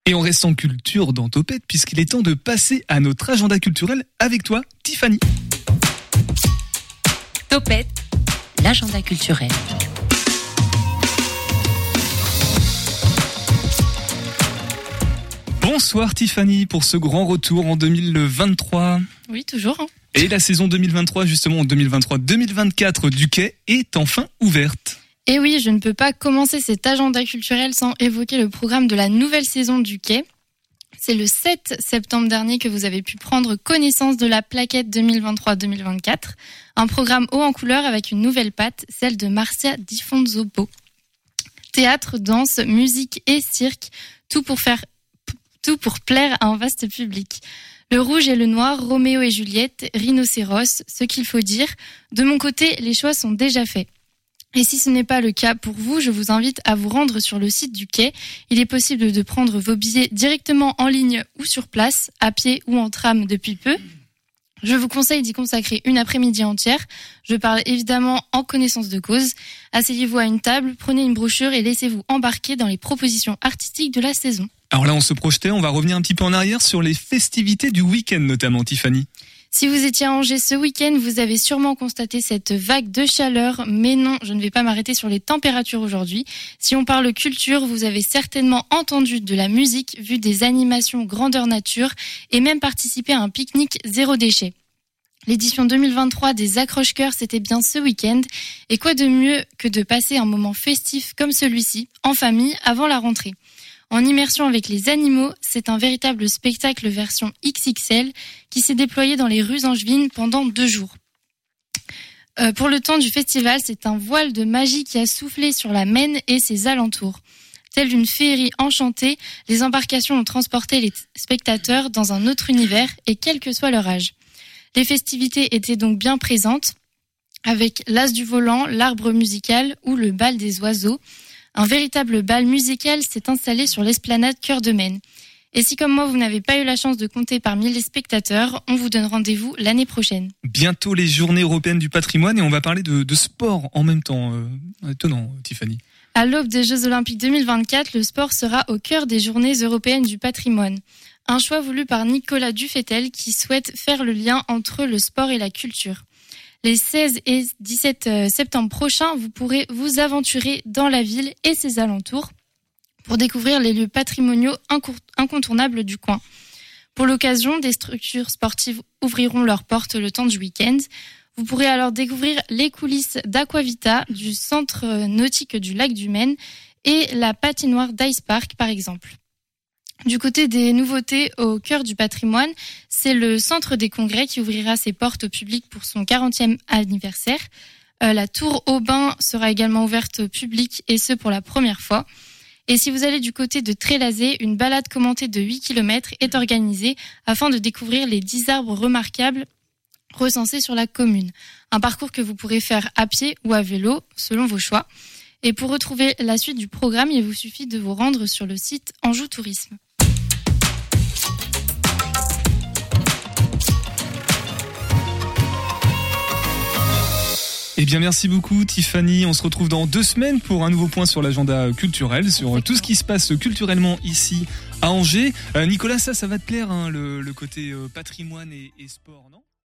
Et on reste en culture dans Topette puisqu'il est temps de passer à notre agenda culturel avec toi, Tiffany. Topette, l'agenda culturel. Bonsoir Tiffany pour ce grand retour en 2023. Oui, toujours. Et la saison 2023, justement en 2023-2024 du Quai est enfin ouverte. Et oui, je ne peux pas commencer cet agenda culturel sans évoquer le programme de la nouvelle saison du Quai. C'est le 7 septembre dernier que vous avez pu prendre connaissance de la plaquette 2023-2024. Un programme haut en couleur avec une nouvelle patte, celle de Marcia Di Fonzobo. Théâtre, danse, musique et cirque, tout pour plaire à un vaste public. Le rouge et le noir, Roméo et Juliette, Rhinocéros, ce qu'il faut dire. De mon côté, les choix sont déjà faits. Et si ce n'est pas le cas pour vous, je vous invite à vous rendre sur le site du Quai. Il est possible de prendre vos billets directement en ligne ou sur place, à pied ou en tram depuis peu. Je vous conseille d'y consacrer une après-midi entière. Je parle évidemment en connaissance de cause. Asseyez-vous à une table, prenez une brochure et laissez-vous embarquer dans les propositions artistiques de la saison. Alors là, on se projetait, on va revenir un petit peu en arrière sur les festivités du week-end notamment, Tiffany. Si vous étiez à Angers ce week-end, vous avez sûrement constaté cette vague de chaleur, mais non, je ne vais pas m'arrêter sur les températures aujourd'hui. Si on parle culture, vous avez certainement entendu de la musique, vu des animations grandeur nature et même participé à un pique-nique zéro déchet. L'édition 2023 des Accroche-Cœurs, c'était bien ce week-end. Et quoi de mieux que de passer un moment festif comme celui-ci, en famille, avant la rentrée. En immersion avec les animaux, c'est un véritable spectacle version XXL qui s'est déployé dans les rues angevines pendant 2 jours. Pour le temps du festival, c'est un voile de magie qui a soufflé sur la Maine et ses alentours. Telle une féerie enchantée, les embarcations ont transporté les spectateurs dans un autre univers et quel que soit leur âge. Les festivités étaient donc bien présentes, avec l'as du volant, l'arbre musical ou le bal des oiseaux. Un véritable bal musical s'est installé sur l'esplanade Cœur de Maine. Et si comme moi vous n'avez pas eu la chance de compter parmi les spectateurs, on vous donne rendez-vous l'année prochaine. Bientôt les journées européennes du patrimoine et on va parler de sport en même temps. Étonnant, Tiffany. À l'aube des Jeux Olympiques 2024, le sport sera au cœur des journées européennes du patrimoine. Un choix voulu par Nicolas Dufetel qui souhaite faire le lien entre le sport et la culture. Les 16 et 17 septembre prochains, vous pourrez vous aventurer dans la ville et ses alentours pour découvrir les lieux patrimoniaux incontournables du coin. Pour l'occasion, des structures sportives ouvriront leurs portes le temps du week-end. Vous pourrez alors découvrir les coulisses d'Aquavita, du centre nautique du lac du Maine et la patinoire d'Ice Park par exemple. Du côté des nouveautés au cœur du patrimoine, c'est le Centre des Congrès qui ouvrira ses portes au public pour son 40e anniversaire. La Tour Aubin sera également ouverte au public et ce pour la première fois. Et si vous allez du côté de Trélazé, une balade commentée de 8 km est organisée afin de découvrir les 10 arbres remarquables recensés sur la commune. Un parcours que vous pourrez faire à pied ou à vélo selon vos choix. Et pour retrouver la suite du programme, il vous suffit de vous rendre sur le site Anjou Tourisme. Eh bien, merci beaucoup, Tiffany. On se retrouve dans 2 semaines pour un nouveau point sur l'agenda culturel, sur tout ce qui se passe culturellement ici à Angers. Nicolas, ça va te plaire, hein, le côté patrimoine et sport, non ?